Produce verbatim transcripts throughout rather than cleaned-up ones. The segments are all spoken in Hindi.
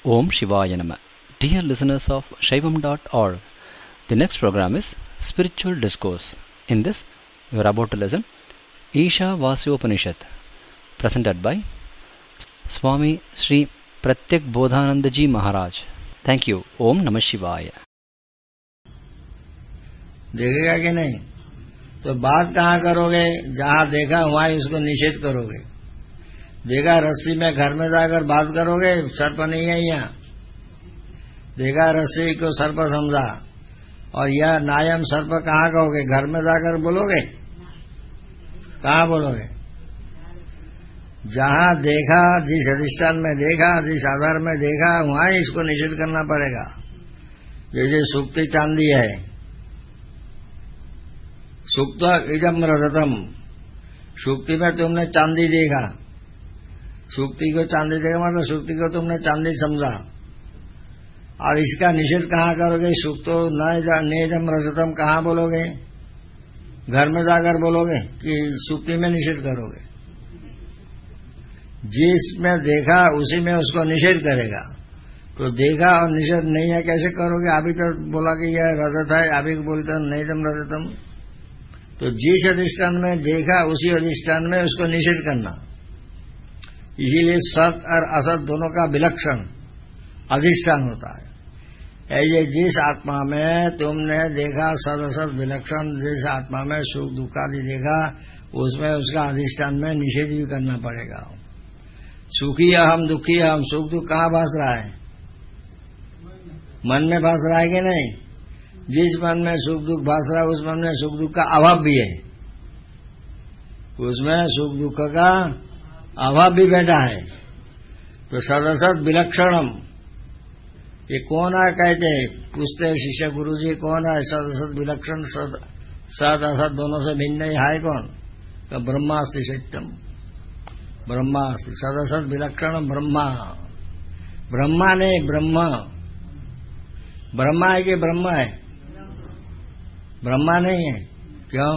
Om Shivaya Nama. Dear listeners of Shaivam dot org, the next program is Spiritual Discourse. In this, you are about to listen Isha Vasyopanishad, presented by Swami Sri Pratyak Bodhananda Ji Maharaj. Thank you. Om Namah Shivaya. देखेगा कि नहीं? तो बात कहाँ करोगे? जहाँ देखा वहाँ इसको निषेध करोगे। देखा रस्सी में, घर में जाकर बात करोगे, सर्प नहीं है यहाँ। देखा रस्सी को सर्प समझा, और यह नायम सर्प कहाँ कहोगे? घर में जाकर बोलोगे? कहाँ बोलोगे? जहाँ देखा, जिस अधिष्ठान में देखा, जिस आधार में देखा, वहाँ इसको निषेध करना पड़ेगा। जैसे सुक्ति चांदी है, सुक्त इदम रजतम, सुक्ति में तुमने चांदी देखा, सुक्ति को चांदी देखा मतलब सुक्ति को तुमने चांदी समझा, और इसका निषेध कहाँ करोगे? सुक्तो नेदम रजतम कहाँ बोलोगे? घर में जाकर बोलोगे कि सुक्ति में निषेध करोगे? जिसमें देखा उसी में उसको निषेध करेगा। तो देखा और निषेध नहीं है कैसे करोगे? अभी तो बोला कि यह रजत है, अभी बोलते हो नेदम रजतम। तो जिस अधिष्ठान में देखा उसी अधिष्ठान में उसको निषेध करना। इसीलिए सत और असत दोनों का विलक्षण अधिष्ठान होता है। ऐसे जिस आत्मा में तुमने देखा सत असत विलक्षण, जिस आत्मा में सुख दुख आदि देखा, उसमें उसका अधिष्ठान में निषेध भी करना पड़ेगा। सुखी अहम दुखी अहम, सुख दुख कहाँ भास रहा है? मन में भास रहा है कि नहीं? जिस मन में सुख दुख भास रहा है उस मन में सुख दुख का अभाव भी है, उसमें सुख दुख का अभाव भी बैठा है। तो सदसत विलक्षणम, ये कौन है कहते? पूछते शिष्य गुरु जी कौन है सदसत विलक्षण? सद सद असत दोनों से भिन्न है कौन? तो ब्रह्मास्ति सत्यम, ब्रह्मास्ति सदसत विलक्षण ब्रह्मा। ब्रह्मा नहीं ब्रह्म, ब्रह्मा है कि ब्रह्म है? ब्रह्मा नहीं है। क्यों?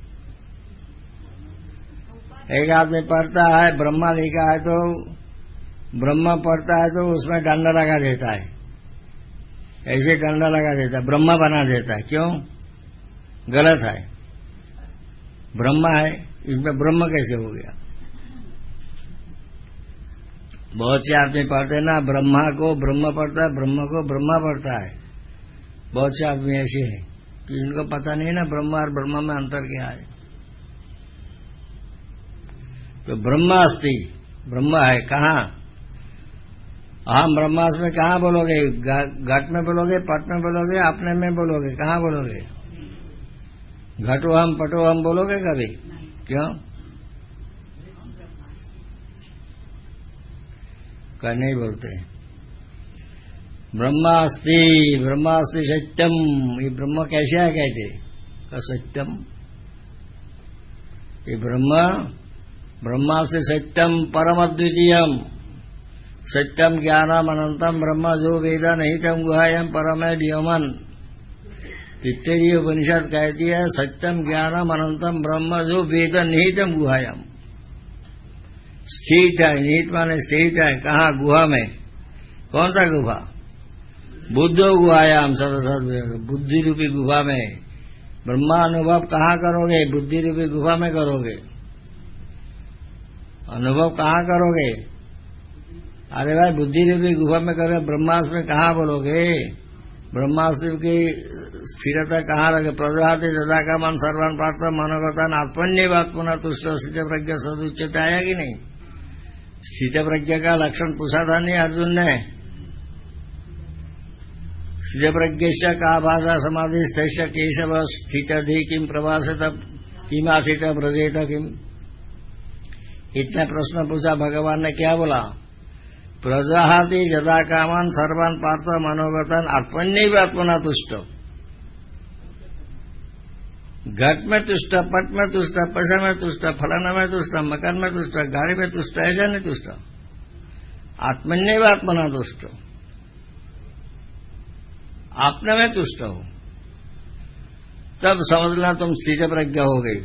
एक आदमी पढ़ता है, ब्रह्मा लिखा है तो ब्रह्मा पढ़ता है तो उसमें डंडा लगा देता है, ऐसे डंडा लगा देता है, ब्रह्मा बना देता है। क्यों? गलत है। ब्रह्मा है, इसमें ब्रह्म कैसे हो गया? बहुत से आदमी पढ़ते ना, ब्रह्मा को ब्रह्म पढ़ता है, ब्रह्म को ब्रह्मा पढ़ता है। बहुत से आदमी ऐसे हैं कि इनको पता नहीं ना ब्रह्मा और ब्रह्मा में अंतर क्या है। तो ब्रह्मास्ति, ब्रह्मा है कहाँ? अहम ब्रह्मास्मि में कहाँ बोलोगे? घट में बोलोगे, पट में बोलोगे, अपने में बोलोगे? कहाँ बोलोगे? घटो हम पटो हम बोलोगे कभी? क्यों? कर नहीं बोलते। ब्रह्मास्ति, ब्रह्मास्ति सत्यम, ये ब्रह्म कैसे है कहते? सत्यम, ये ब्रह्म ब्रह्मास्ति सत्यम परम अद्वितीयम, सत्यम ज्ञानम अनंतम ब्रह्म जो वेद निहितम गुहायम परमय व्योमन। तित्तेरी उपनिषद कहती है सत्यम ज्ञानम अनंतम ब्रह्म जो वेद निहितम गुहायम। स्थित है, निहित माने स्थित है। कहाँ? गुहा में। कौन सा गुहा? बुद्धो गुहायाम सदसद, बुद्धि रूपी गुफा में। ब्रह्मा अनुभव कहाँ करोगे? बुद्धि रूपी गुफा में करोगे। अनुभव कहाँ करोगे? अरे भाई बुद्धि रूपी गुफा में करोगे, ब्रह्मास्त्र में कहाँ बोलोगे? ब्रह्मास्त्र की स्थिरता कहाँ रखे? प्रजाति सदा का मन सर्वान प्राप्त मनोगतान आत्मन्य बात पुनः तुष्ट स्थित प्रज्ञा सदुचित आया कि नहीं? स्थित प्रज्ञा का लक्षण पूछा था नहीं अर्जुन ने? स्थित प्रज्ञा का भाषा समाधि स्थित केशव स्थित धी किम प्रभाषित किम आसित ब्रजेत किम, इतने प्रश्न पूछा। भगवान ने क्या बोला? प्रजाति जदा कामान सर्वान पार्थ मनोगतन आत्मन्य आत्मना तुष्ट। घट में तुष्ट, पट में तुष्ट, पैसा में तुष्ट, फलाना में तुष्ट, मकान में तुष्ट, गाड़ी में तुष्ट, ऐसा नहीं तुष्ट। आत्मन्य आत्मना तुष्ट, अपने में तुष्ट हो, तब समझना तुम स्थित प्रज्ञा हो गई।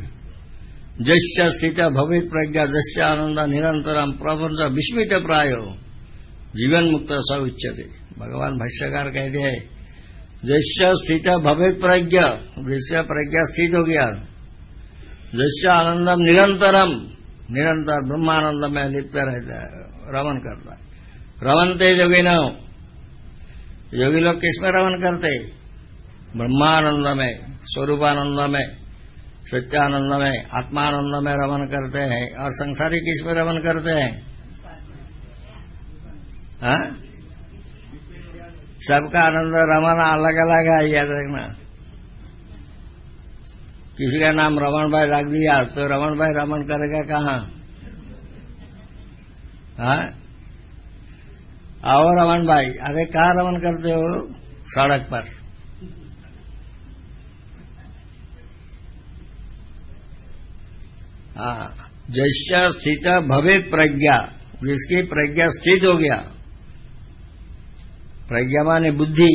जस्य स्थित भवित प्रज्ञा जस्य आनंद निरंतरम प्रपंच विस्मित प्रायो जीवन मुक्त स उच्यते। भगवान भाष्यकार कहते हैं जैसे स्थित भवेत प्रज्ञ, जिससे प्रज्ञा स्थित हो गया, जैसे आनंदम निरंतरम, निरंतर ब्रह्मानंद में लिप्त रहता है, रमन करता है। रमनते योगी न, योगी लोग किसमें रमन करते? ब्रह्मानंद में, स्वरूपानंद में, सत्यानंद में, आत्मानंद में रमन करते हैं। और संसारी किसमें रमन करते हैं? हाँ? सबका आनंद रमन अलग अलग है, याद रखना। किसी का नाम रमन भाई रख दिया तो रमन भाई रमन करेगा कहाँ? हाँ? आओ रमन भाई, अरे कहाँ रमन करते हो? सड़क पर। हाँ, जैसा स्थित भवे प्रज्ञा, जिसकी प्रज्ञा स्थित हो गया, प्रज्ञा माने बुद्धि,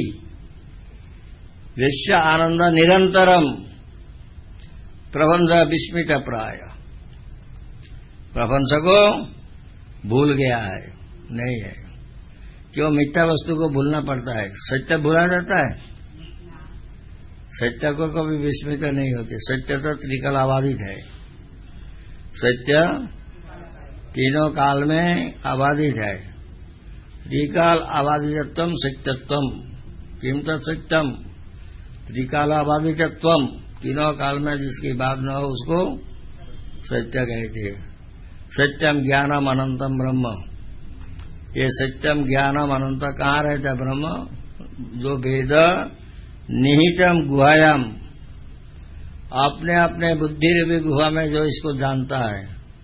जैसा आनंद निरंतरम, प्रपंच विस्मित प्राय, प्रपंच को भूल गया है, नहीं है। क्यों? मिथ्या वस्तु को भूलना पड़ता है। सत्य भूला जाता है? सत्य को कभी विस्मित नहीं होते। सत्य तो त्रिकालाबाधित है। सत्य तीनों काल में आबादित है। त्रिकाल आबादितत्वम सत्यत्वम, किम तत्सत्यम, त्रिकालाबादितत्वम, तीनों काल में जिसकी बात न हो उसको सत्य कहते हैं। सत्यम ज्ञानम अनंतम ब्रह्म, ये सत्यम ज्ञानम अनंत कहाँ रहता ब्रह्म? जो वेद निहितम गुहायाम, अपने अपने बुद्धि रूपी गुहा में जो इसको जानता है।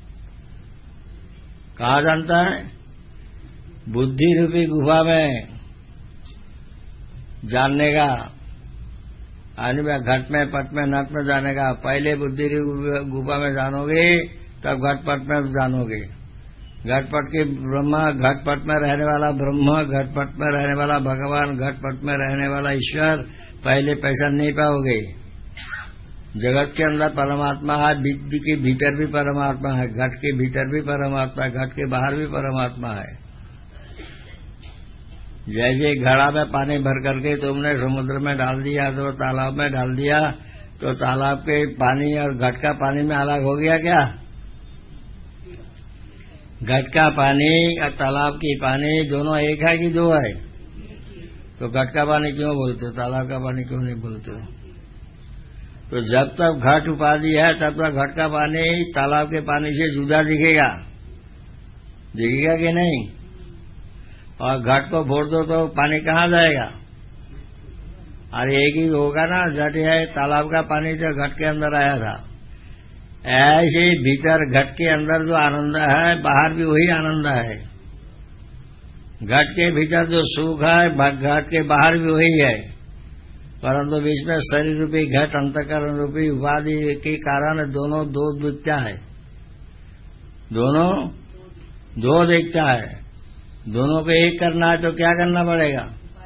कहाँ जानता है? बुद्धि रूपी गुहा में जानने का, आने में घट में पट में नट में जाने का। पहले बुद्धि रूपी गुफा में जानोगे तब घटपट में जानोगे। घटपट के ब्रह्मा, घटपट में रहने वाला ब्रह्म, घटपट में रहने वाला भगवान, घटपट में रहने वाला ईश्वर, पहले पहचान नहीं पाओगे। जगत के अंदर परमात्मा है, विधि के भीतर भी परमात्मा है, घट के भीतर भी परमात्मा है, घट के बाहर भी परमात्मा है। जैसे घड़ा में पानी भर करके तुमने समुद्र में डाल दिया तो तालाब में डाल दिया, तो तालाब के पानी और घट का पानी में अलग हो गया क्या? घट का पानी और तालाब की पानी दोनों एक है कि दो है? तो घट का पानी क्यों बोलते हो, तालाब का पानी क्यों नहीं बोलते हो? तो जब तक घट उपाधि है तब तक घट का पानी तालाब के पानी से जुदा दिखेगा, दिखेगा कि नहीं? और घट को फोड़ दो तो पानी कहाँ जाएगा? अरे एक ही होगा ना, घट है तालाब का पानी जो घट के अंदर आया था, ऐसे भीतर घट के अंदर जो आनंद है बाहर भी वही आनंद है। घट के भीतर जो सुख है घट के बाहर भी वही है, परंतु बीच में शरीर रूपी घट अंतःकरण रूपी उपाधि के कारण दोनों दो दिखता है, दोनों दो दिखता है। दोनों को एक करना है तो क्या करना पड़ेगा?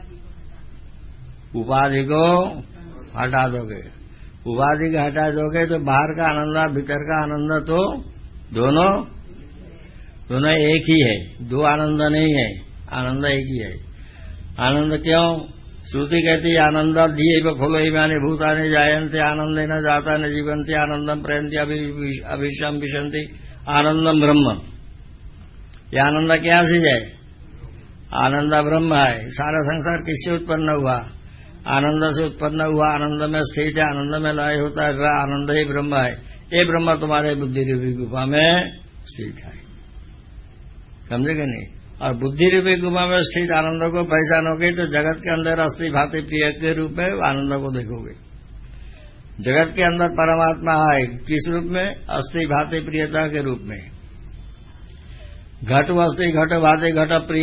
उपाधि को हटा दोगे। उपाधि को हटा दोगे तो बाहर का आनंद भीतर का आनंद तो दोनों दोनों एक ही है, दो आनंद नहीं है, आनंद एक ही है। आनंद क्यों? श्रुति कहती है आनंद दिए खोलो इमानी भूतानि जायन्ते आनंदे न जाता न जीवंती आनंदम प्रयंती अभिशम विशंति आनंदम ब्रह्म। ये आनंद क्या चीज है? आनंद ब्रह्म है। सारा संसार किससे उत्पन्न हुआ? आनंद से उत्पन्न हुआ, आनंद में स्थित है, आनंद में लय होता है, आनंद ही ब्रह्म है। ये ब्रह्म तुम्हारे बुद्धि रूपी गुफा में स्थित है, समझे कि नहीं? और बुद्धि रूपी गुफा में स्थित आनंद को पहचानोगे तो जगत के अंदर अस्थि भांति प्रिय के रूप में आनंद को देखोगे। जगत के अंदर परमात्मा है किस रूप में? अस्थि भांति प्रियता के रूप में। घट वस्ति घट भांति घट प्रिय,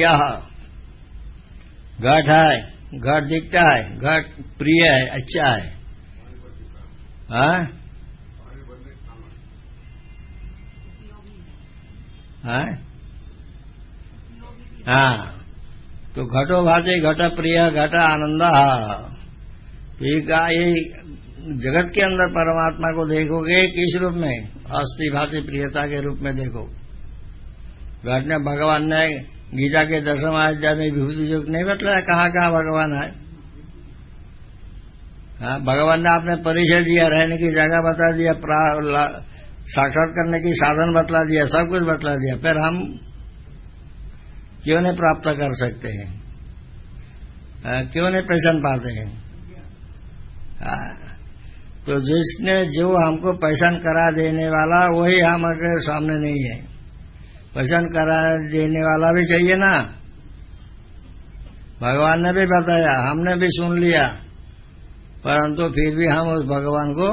घट है, घट दिखता है, घट प्रिय है, अच्छा है। हाँ हाँ हाँ, तो घटो भाते घट प्रिय घट आनंद। ठीक है, ये जगत के अंदर परमात्मा को देखोगे किस रूप में? अस्थि भाति प्रियता के रूप में देखो। घट ने भगवान ने गीता के दसम अध्याय में विभूति योग नहीं बतलाया कहाँ कहाँ भगवान है। हाँ, भगवान ने आपने परिचय दिया, रहने की जगह बता दिया, साक्षात करने की साधन बतला दिया, सब कुछ बतला दिया, फिर हम क्यों नहीं प्राप्त कर सकते हैं? आ, क्यों नहीं पहचान पाते हैं? आ, तो जिसने जो हमको पहचान करा देने वाला वही हमारे सामने नहीं है। पहचान करा देने वाला भी चाहिए ना। भगवान ने भी बताया, हमने भी सुन लिया, परंतु फिर भी हम उस भगवान को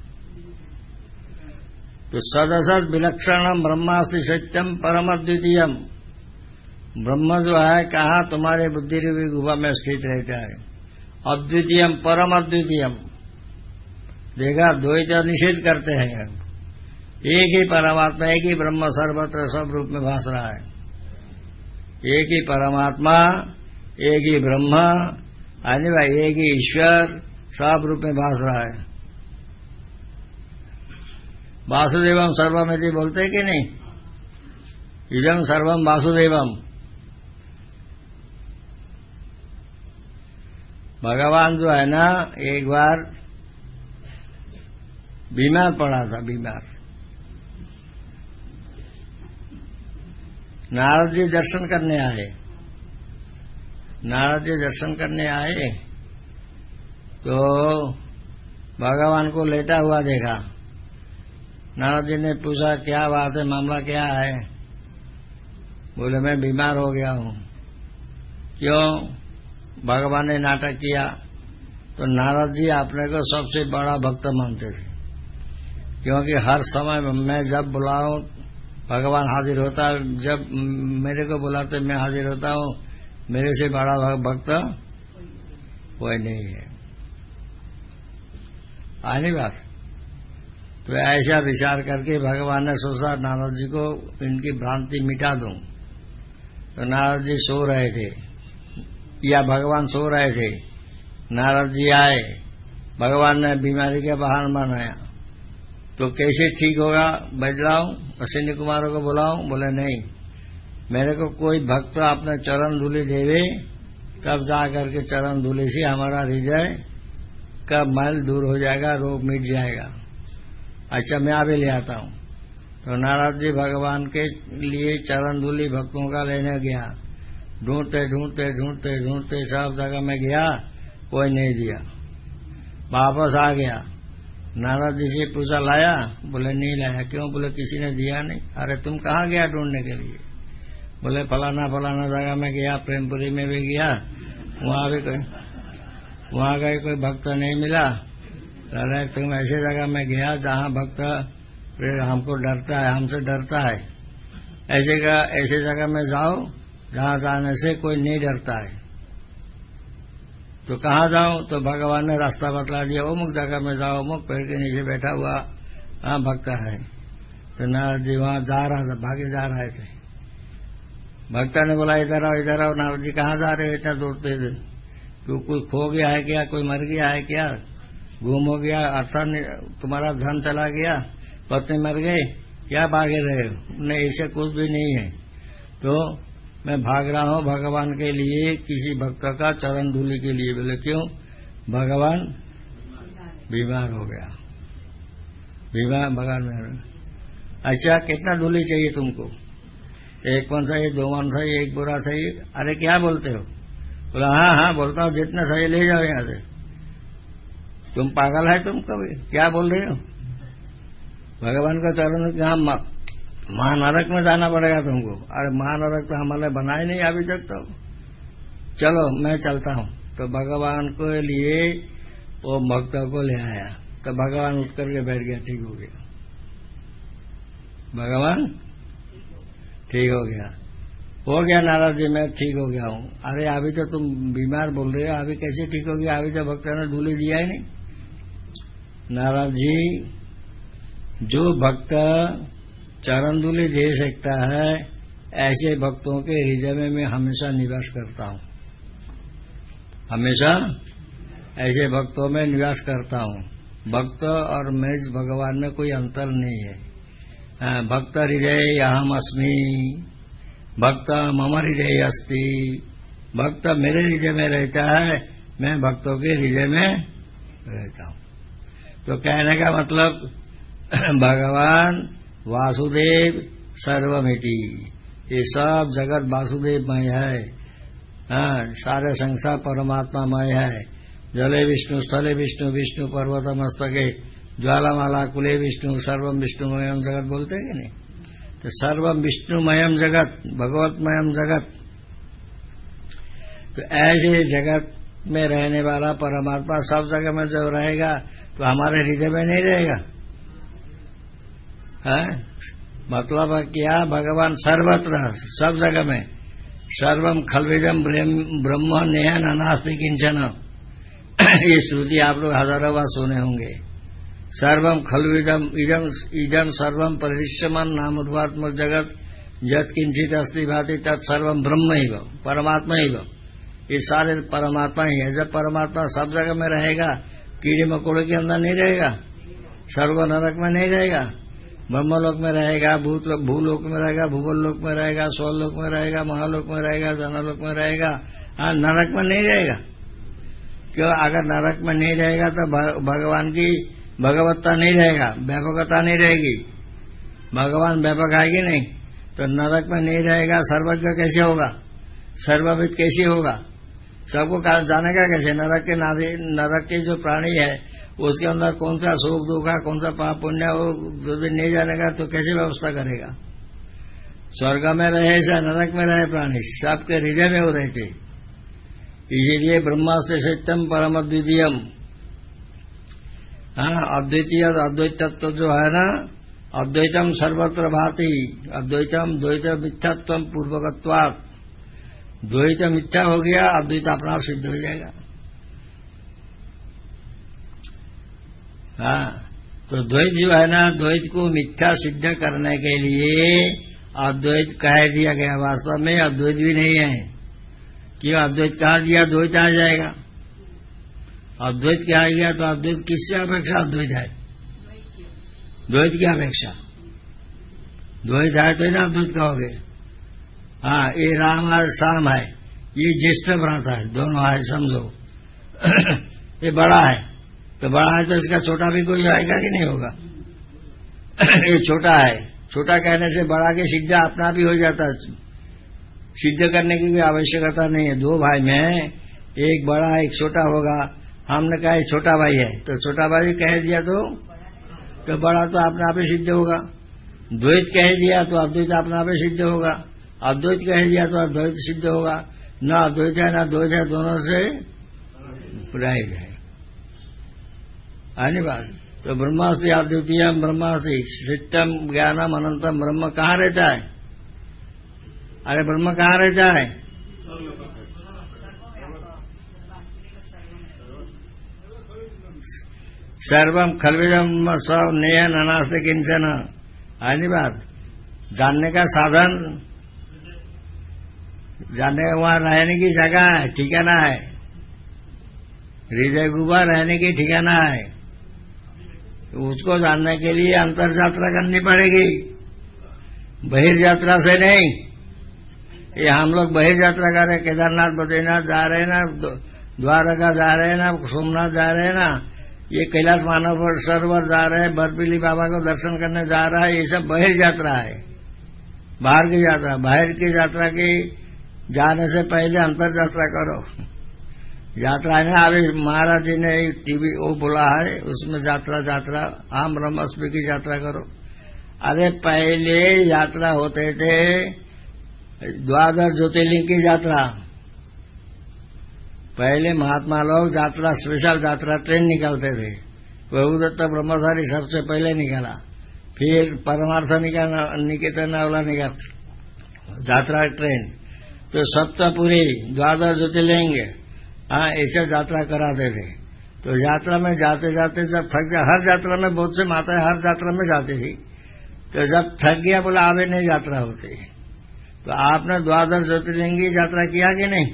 तो सदसद विलक्षणम ब्रह्मास्ति सत्यम परम अद्वितीयम। ब्रह्म जो है कहा तुम्हारे बुद्धि रूपी गुफा में स्थित रहता है। अद्वितीयम परम अद्वितीयम, देखा द्वैत निषेध करते हैं। एक ही परमात्मा, एक ही ब्रह्म सर्वत्र सब रूप में भास रहा है। एक ही परमात्मा, एक ही ब्रह्म, आने भाई एक ही ईश्वर सब रूप में भास रहा है। वासुदेवम सर्वमिति बोलते हैं कि नहीं? इदम सर्वम वासुदेवम। भगवान जो है ना, एक बार बीमार पड़ा था, बीमार। नारद जी दर्शन करने आए। नारद जी दर्शन करने आए तो भगवान को लेटा हुआ देखा। नारद जी ने पूछा क्या बात है, मामला क्या है? बोले मैं बीमार हो गया हूं। क्यों? भगवान ने नाटक किया। तो नारद जी अपने को सबसे बड़ा भक्त मानते थे, क्योंकि हर समय मैं जब बुलाऊं भगवान हाजिर होता, जब मेरे को बुलाते मैं हाजिर होता हूं। मेरे से बड़ा भक्त कोई नहीं है। आनी बात। तो ऐसा विचार करके भगवान ने सोचा नारद जी को इनकी भ्रांति मिटा दूं। तो नारद जी सो रहे थे या भगवान सो रहे थे। नारद जी आए, भगवान ने बीमारी के बहाना बनाया। तो कैसे ठीक होगा? बदलाऊं, अश्विनी कुमारों को बुलाऊं? बोले नहीं, मेरे को कोई भक्त अपने चरण धूलि देवे, तब जा करके चरण धूलि से हमारा हृदय का मैल दूर हो जाएगा, रोग मिट जाएगा। अच्छा, मैं अभी ले आता हूं। तो नारद जी भगवान के लिए चरण धूलि भक्तों का लेने गया। ढूंढते ढूंढते ढूंढते ढूंढते सब जगह में गया, कोई नहीं दिया। वापस आ गया। नारद जी से पूछा लाया? बोले नहीं लाया। क्यों? बोले किसी ने दिया नहीं। अरे तुम कहाँ गया ढूंढने के लिए? बोले फलाना फलाना जगह में गया, प्रेमपुरी में भी गया, वहां भी कोई वहां गए कोई भक्त नहीं मिला। अरे तुम ऐसे जगह में गया जहां भक्त हमको डरता है, हमसे डरता है। ऐसे का ऐसे जगह में जाओ जहां जाने से कोई नहीं डरता है। तो कहाँ जाऊं? तो भगवान ने रास्ता बतला दिया, अमुक जगह में जाओ, अमुक पेड़ के नीचे बैठा हुआ हाँ भक्त है। तो नारद जी वहां जा रहा था, भागे जा रहे थे। भक्त ने बोला इधर आओ इधर आओ। नारद जी कहाँ जा रहे हो इतना दौड़ते थे? तो कोई खो गया है क्या? कोई मर गया है क्या? गुम हो गया? अर्थात तुम्हारा धन चला गया, पत्नी मर गई, क्या भागे रहे हो? नहीं, ऐसे कुछ भी नहीं है। तो मैं भाग रहा हूं भगवान के लिए, किसी भक्त का चरण धूलि के लिए। बोले क्यों? भगवान बीमार हो गया। बीमार भगवान। अच्छा, कितना धूलि चाहिए तुमको? एक मन चाहिए, दो मन चाहिए, एक बुरा चाहिए? अरे क्या बोलते हो? बोला हाँ हाँ बोलता हूँ, जितना चाहिए ले जाओ यहां से। तुम पागल है? तुम कभी क्या बोल रहे हो? भगवान का चरण कहाँ? महानरक में जाना पड़ेगा तुमको। अरे महानरक तो हमारे बनाए नहीं अभी तक। तो चलो मैं चलता हूं। तो भगवान को लिए वो भक्त को ले आया। तो भगवान उठ करके बैठ गया, ठीक हो गया। भगवान ठीक हो गया। हो गया नारद जी, मैं ठीक हो गया हूं। अरे अभी तो तुम बीमार बोल रहे हो, अभी कैसे ठीक हो गया? अभी तो भक्त ने धूलि दिया ही नहीं। नारद जी, जो भक्त चरण धूलि दे सकता है ऐसे भक्तों के हृदय में मैं हमेशा निवास करता हूं। हमेशा ऐसे भक्तों में निवास करता हूं। भक्त और मैं भगवान में कोई अंतर नहीं है। भक्त हृदय अहम अस्मि, भक्त मम हृदय अस्ति, भक्त मेरे हृदय में रहता है, मैं भक्तों के हृदय में रहता हूं। तो कहने का मतलब भगवान वासुदेव सर्वमिति, ये सब जगत वासुदेवमय है। हाँ, सारे संसार परमात्मामय है। जले विष्णु, स्थले विष्णु, विष्णु पर्वत मस्तके, ज्वालामाला कुले विष्णु, सर्वम विष्णुमयम जगत बोलते हैं कि नहीं? तो सर्वम विष्णुमयम जगत, भगवतमयम जगत। तो ऐसे जगत में रहने वाला परमात्मा सब जगह में जो रहेगा तो हमारे हृदय में नहीं रहेगा। है? मतलब क्या? भगवान सर्वत्र, सब जगह में। सर्वम खल्विदम ब्रह्म नेहन अनास्ति किंचन, ये श्रुति आप लोग हजारों बार सुने होंगे। सर्वम खल्विदम इदम इदम सर्वम परिश्रमन नामोद्वात्मक जगत यत् किंचित अस्ति भाति तत्सर्वम ब्रह्म ही भव, परमात्मा ही भव। ये सारे परमात्मा ही है। जब परमात्मा सब जगह में रहेगा, कीड़े मकोड़े के अंदर नहीं रहेगा, सर्व नरक में नहीं रहेगा, ब्रह्मलोक में रहेगा, भूत भूलोक में रहेगा, भूगोल लोक में रहेगा, स्वलोक में रहेगा, महालोक में रहेगा, जनलोक में रहेगा, हाँ, नरक में नहीं रहेगा। क्यों? अगर नरक में नहीं रहेगा तो भगवान की भगवत्ता नहीं रहेगा, व्यापकता नहीं रहेगी। भगवान व्यापक आएगी नहीं तो नरक में नहीं रहेगा। सर्वज्ञ कैसे होगा? सर्वविद कैसे होगा? सबको जानेगा कैसे? नरक के नरक के जो प्राणी है उसके अंदर कौन सा सुख दुख है, कौन सा पाप पुण्य, वो जो भी नहीं जानेगा तो कैसे व्यवस्था करेगा? स्वर्ग में रहे या नरक में रहे प्राणी, सबके हृदय में वो रहते। इसीलिए ब्रह्मास्त्र सत्यम परम अद्वितीयम। हाँ, अद्वितीय अद्वैत तत्व जो है ना, अद्वैतम सर्वत्र भाति, अद्वैतम द्वैत मिथ्यात्व पूर्वकत्वात्। द्वैत मिथ्या हो गया, अद्वैत अपना आप सिद्ध हो जाएगा। हाँ, तो द्वैत जो है ना, द्वैत को मिथ्या सिद्ध करने के लिए अद्वैत कह दिया गया। वास्तव में अद्वैत भी नहीं है। क्यों? अद्वैत कहा दिया, द्वैत आ जाएगा। अद्वैत कहा गया तो अद्वैत किससे अपेक्षा अद्वैत है? द्वैत की अपेक्षा। द्वैत है तो ना अद्वैत कहोगे। हाँ, ये राम और श्याम है, ये ज्येष्ठ भ्राता है, दोनों है समझो। ये बड़ा है तो बड़ा है तो इसका छोटा भी कोई आएगा कि नहीं होगा? ये छोटा है, छोटा कहने से बड़ा के सिद्ध अपना भी हो जाता है। सिद्ध करने की भी आवश्यकता नहीं है। दो भाई में एक बड़ा एक छोटा होगा, हमने कहा छोटा भाई है तो छोटा भाई कह दिया तो तो बड़ा तो अपना आप ही सिद्ध होगा। द्वैत कह दिया तो अद्वैत अपना आप ही सिद्ध होगा। अद्वैत कह दिया तो अद्वैत सिद्ध होगा। न अद्वैत है न द्वैत है, दोनों से प्राइड है। आने बात तो ब्रह्मास्ति अद्वितीय ब्रह्मास्ति सत्यम ज्ञानम अनंतम। ब्रह्म कहाँ रहता है? अरे ब्रह्म कहाँ रहता है? सर्वम खलविदम सब नेयन अनास्ते किंचन। आनी बात जानने का साधन, जानने का वहां रहने की जगह है, ठिकाना है। हृदय गुफा रहने की ठिकाना है। उसको जानने के लिए अंतर यात्रा करनी पड़ेगी, बहिर्यात्रा से नहीं। ये हम लोग बहिर्यात्रा कर रहे, केदारनाथ बद्रीनाथ जा रहे हैं ना, द्वारका जा रहे हैं ना, सोमनाथ जा रहे हैं ना, ये कैलाश मानव सरोवर जा रहे हैं, बर्फीली बाबा को दर्शन करने जा रहा है, ये सब बहिर्यात्रा है, बाहर की यात्रा। बाहर की यात्रा की जाने से पहले अंतर यात्रा करो। यात्रा है ना, अभी महाराज जी ने टीवी वो बोला है, उसमें यात्रा यात्रा आम ब्रह्मस्पी की यात्रा करो। अरे पहले यात्रा होते थे द्वादश ज्योतिर्लिंग की यात्रा। पहले महात्मा लोग यात्रा स्पेशल यात्रा ट्रेन निकालते थे। प्रभुदत्त ब्रह्मचारी सबसे पहले निकाला, फिर परमार्थ निकाला, निकेतन वाला निकाला यात्रा ट्रेन। तो सप्तपुरी द्वादश ज्योतिर्लिंग हाँ ऐसे यात्रा कराते थे। तो यात्रा में जाते जाते जब थक गया, हर यात्रा में बहुत से माताएं हर यात्रा में जाती थी, तो जब थक गया बोला आगे नहीं यात्रा होती। तो आपने द्वादश ज्योतिर्लिंग की यात्रा किया कि नहीं?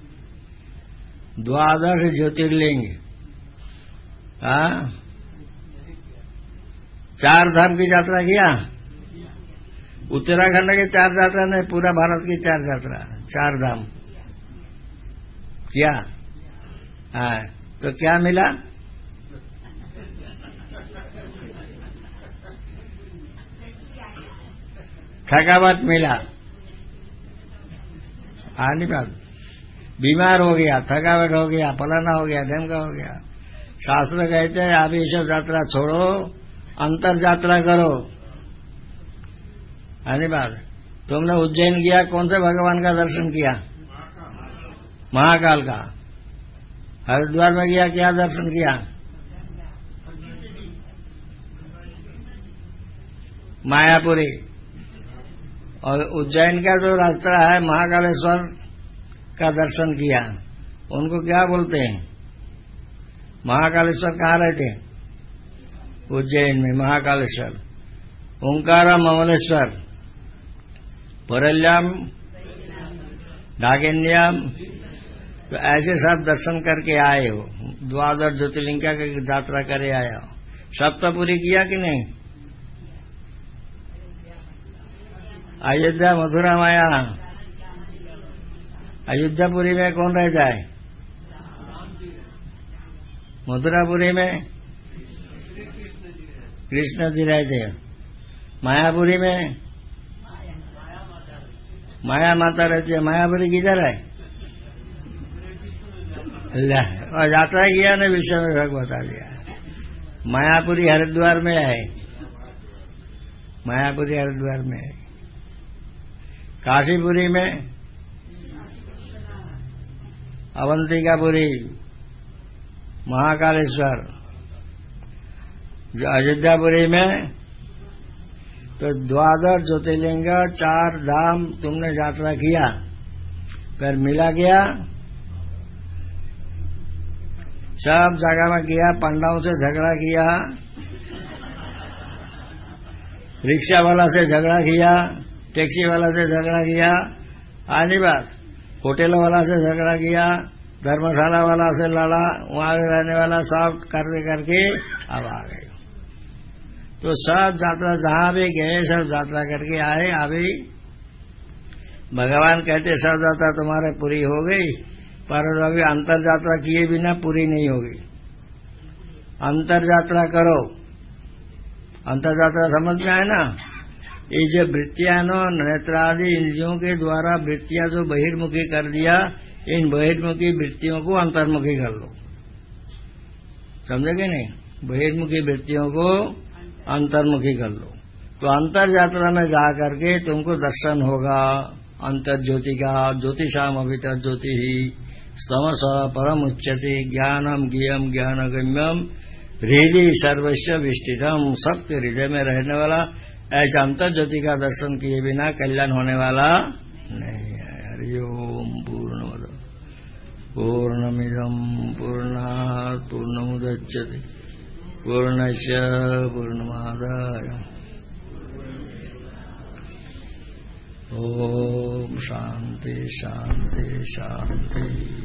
द्वादश ज्योतिर्लिंग हाँ चार धाम की यात्रा किया। उत्तराखंड के चार यात्रा नहीं, पूरा भारत की चार यात्रा, चार धाम क्या? हाँ, तो क्या मिला? थकावट मिला। हाँ नहीं बात, बीमार हो गया, थकावट हो गया, फलाना हो गया, ढमका हो गया। शास्त्र कहते हैं आप ये सब यात्रा छोड़ो, अंतर यात्रा करो। हाँ नहीं बात, तुमने उज्जैन किया, कौन से भगवान का दर्शन किया? महाकाल का। हरिद्वार में गया, क्या दर्शन किया? मायापुरी। और उज्जैन का जो रास्ता है महाकालेश्वर का दर्शन किया, उनको क्या बोलते हैं? महाकालेश्वर कहाँ रहते? उज्जैन में महाकालेश्वर। ओंकारम अमलेश्वर, परल्याम, डाकिन्याम, तो ऐसे सब दर्शन करके आए हो। द्वादश ज्योतिर्लिंग का यात्रा करे आया हो। सप्तपुरी किया कि नहीं? अयोध्या, मथुरा, माया। अयोध्यापुरी में कौन रहता है? मथुरापुरी में कृष्ण जी रहते हैं। मायापुरी में माया माता रहती है। मायापुरी किधर है? और यात्रा किया ने विषय में भाग बता दिया। मायापुरी हरिद्वार में है। मायापुरी हरिद्वार में है। काशीपुरी में अवंतिकापुरी, महाकालेश्वर। जो अयोध्यापुरी में तो द्वादश ज्योतिर्लिंग, चार धाम तुमने यात्रा किया, फिर मिला गया, सब जगह में गया, पंडाओं से झगड़ा किया, रिक्शा वाला से झगड़ा किया, टैक्सी वाला से झगड़ा किया, आनी बात, होटल वाला से झगड़ा किया, धर्मशाला वाला से लड़ा, वहां रहने वाला सब करते करके अब आ गए। तो सब यात्रा जहां भी गए सब यात्रा करके आए। अभी भगवान कहते सब यात्रा तुम्हारे पूरी हो गई, पर अभी अंतर यात्रा किए बिना पूरी नहीं होगी। अंतर यात्रा करो। अंतर यात्रा समझ में आए ना? ये जो वृत्तियां नो नेत्रादि इंद्रियों के द्वारा वृत्तियां जो बहिर्मुखी कर दिया, इन बहिर्मुखी वृत्तियों को अंतर्मुखी कर लो। समझेंगे नहीं? बहिर्मुखी वृत्तियों को अंतर्मुखी कर लो, तो अंतर यात्रा में जा करके तुमको दर्शन होगा अंतर ज्योति का। ज्योतिषाम अभितर ज्योति ही स्तमस परम उच्यते, ज्ञानम ज्ञेयम ज्ञानगम्यम हृदय सर्वस्व विष्टितम। सबके हृदय में रहने वाला ऐसा अंतर ज्योति का दर्शन किए बिना कल्याण होने वाला नहीं है। हरिओम पूर्णमद पूर्णमिदम पूर्णात् पूर्णमुदच्यते पूर्णस्य पूर्णमादाय। ओम शांति शांति शांति।